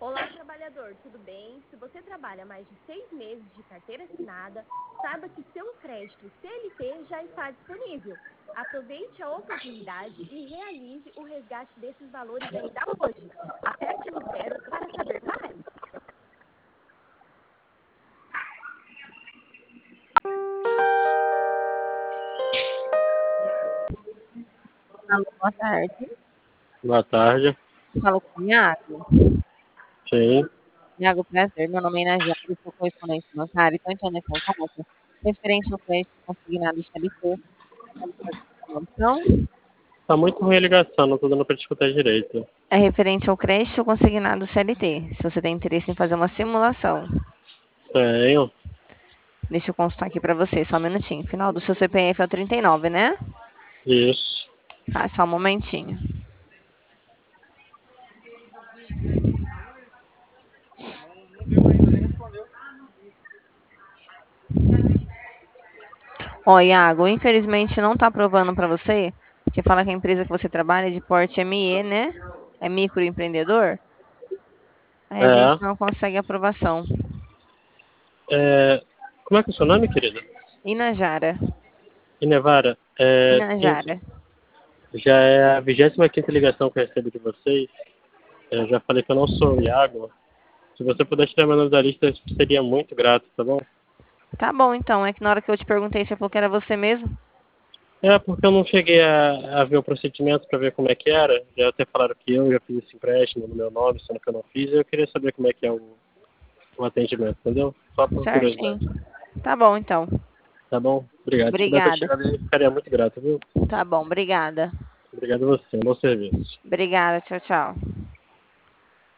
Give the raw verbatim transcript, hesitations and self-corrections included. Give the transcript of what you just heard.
Olá, trabalhador, tudo bem? Se você trabalha mais de seis meses de carteira assinada, saiba que seu crédito C L T já está disponível. Aproveite a oportunidade e realize o resgate desses valores ainda hoje. Aperte o zero para saber mais. Alô, boa tarde. Boa tarde. Falo com o Iago. Sim. Iago, prazer. Meu nome é Inajara, eu sou correspondente bancário. Estou entrando em contato referente ao crédito consignado C L T. Então, Tá muito ruim a ligação, não tô dando pra te escutar direito. é referente ao crédito consignado C L T. Se você tem interesse em fazer uma simulação. Tenho. Deixa eu consultar aqui para você, só um minutinho. Final do seu C P F é o trinta e nove, né? Isso. Tá, só um momentinho. Ó, Iago, infelizmente não tá aprovando para você, porque fala que a empresa que você trabalha é de porte M E, né? É microempreendedor. Aí a gente É. não consegue aprovação. é. Como é que é o seu nome, querida? Inajara. Inevara, é, sim, Inajara. já é a vigésima quinta ligação que eu recebo de vocês. Eu já falei que eu não sou o Iago. Se você puder tirar meu nome da lista, eu seria muito grato, tá bom? Tá bom, então. É que na hora que eu te perguntei, você falou que era você mesmo. É, porque eu não cheguei a, a ver o procedimento para ver como é que era. Já até falaram que eu já fiz esse empréstimo no meu nome, sendo que eu não fiz. Eu queria saber como é que é o, o atendimento, entendeu? Só por Certinho. curiosidade. Tá bom, então. Tá bom? Obrigado. Se puder pra Obrigada. tirar dele, ficaria muito grato, viu? Tá bom, obrigada. Obrigado a você. Um bom serviço. Obrigada, tchau, tchau.